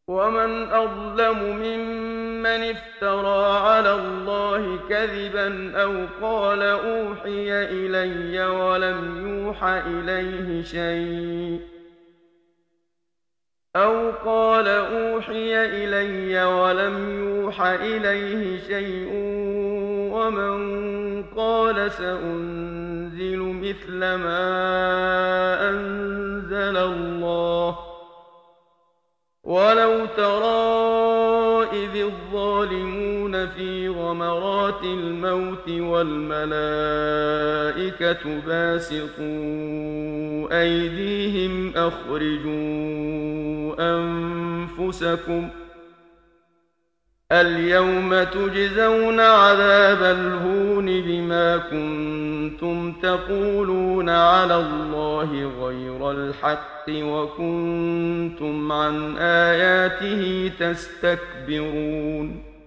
ومن أظلم ممن افترى على الله كذبا أوحي إلي ولم يوح إليه شيء أو قال أوحي إلي ولم يوح إليه شيء ومن قال سأنزل مثل ما أنزل الله ولو ترى إذ الظالمون في غمرات الموت والملائكة باسطوا أيديهم أخرجوا أنفسكم اليوم تجزون عذاب الهون بما كنتم تقولون على الله غير الحق وكنتم عن آياته تستكبرون